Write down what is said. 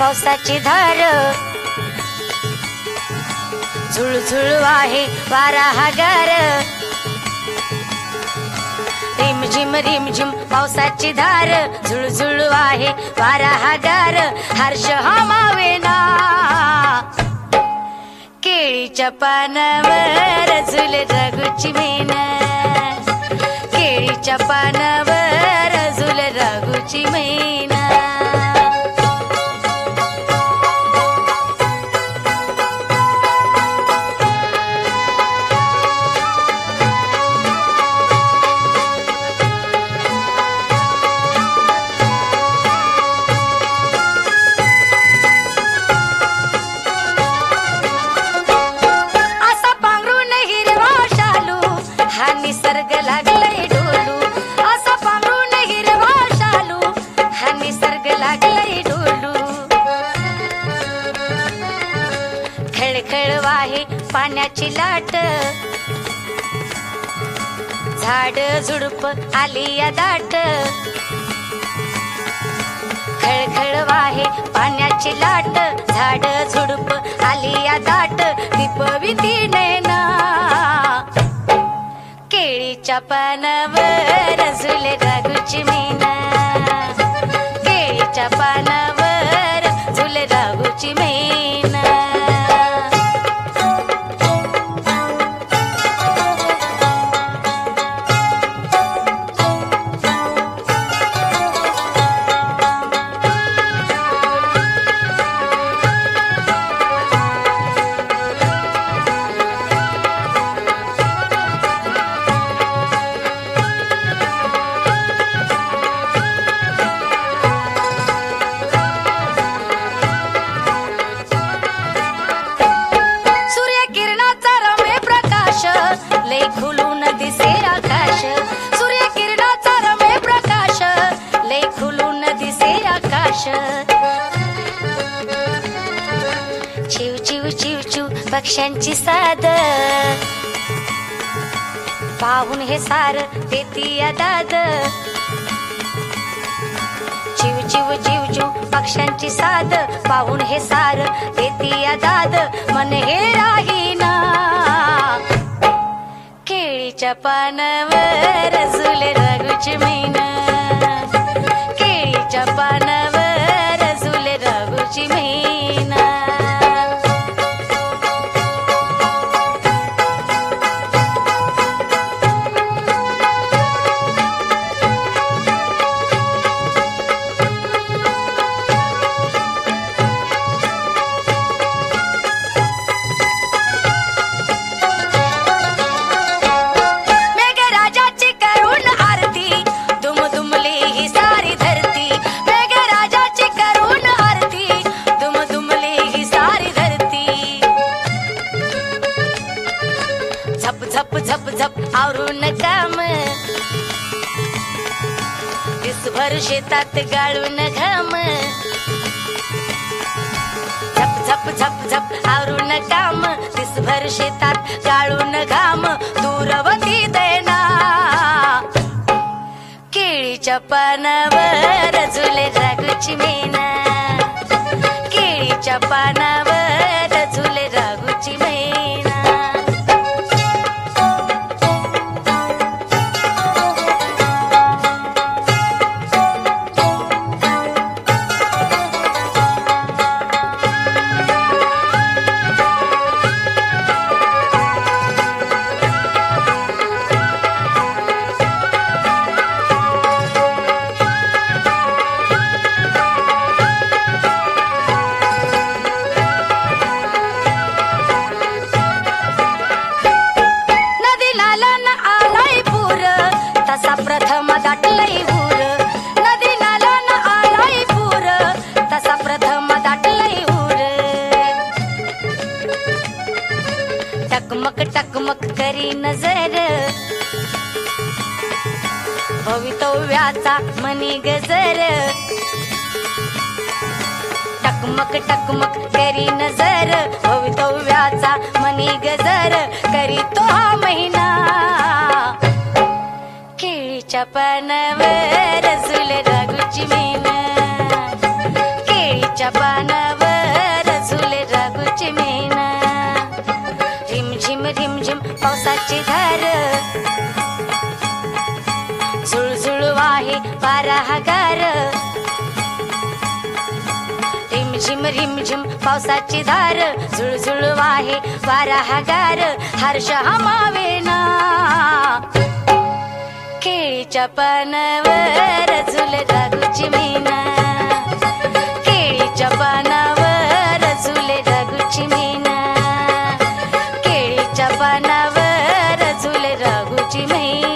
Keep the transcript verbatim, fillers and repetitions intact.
पावसाची धार, झुळझुळ आहे वारा हा गार. रिमझिम रिमझिम पावसाची धार, झुळझुळ आहे वारा हा गार. हर्ष हा मावेना केळीच्या पानावर झुले रघुची मैना, केळीच्या पानावर झुले रघुची मैना. निसर्ग लागलय डोलू, असा पांघरून हिरवा शालू, हा निसर्ग लागलय डोलू. खळखळ वाहे पाण्याची लाट, झाड झुडप आली या दाट. खळखळ वाहे पाण्याची लाट, झाड झुडप आली या दाट. दीपविती नैना केळीच्या पानावर झुले रघुची मैना, केळीच्या पानावर झुले रघुची मैना. लय खुलून दिसे आकाश, सूर्य किरणाचा रमे प्रकाश, लय खुलून दिसे आकाश. चिव चिव चिव चिव पक्ष्यांची साद, पाहून हे सार देती या दाद. चिव चिव चिव चिव पक्ष्यांची साद, पाहून हे सार देती या दाद. मन हे राहीना केळीच्या पानावर झुले रघुची मैना, केळीच्या पानावर झुले रघुची मैना. झप झप झप आवरून काम, दिसभर शेतात गाळून घाम. झप झप झप झप आवरून काम, दिसभर शेतात गाळून घाम. दूरवती दैना केळीच्या पानावर झुले रघुची मैना, केळीच्या पानावर झुले रघुची मैना. तसा प्रथम दाटलय ऊर, नदी नालन आलाय पूर, तसा प्रथम दाटलय ऊर. टकमक टकमक करी नजर, भवितव्याचा मनी गजर. टकमक टकमक करी नजर, भवितव्याचा मनी गजर. करी तो हा महिना केळीच्या पानावर झुले रघुची मैना, केळीच्या केळीच्या पानावर झुले रघुची मेना. रिमझिम रिमझिम पावसाची धार झुळझुळ वाहे वारा हा गार. रिमझिम रिमझिम पावसाची धार झुळझुळ वाहे वारा हा गार. हर्ष हा मावेना केळीच्या पानावर झुले रघुची मेना. केळीच्या पानावर झुले रघुची मेना. केळीच्या पानावर झुले रघुची मेना.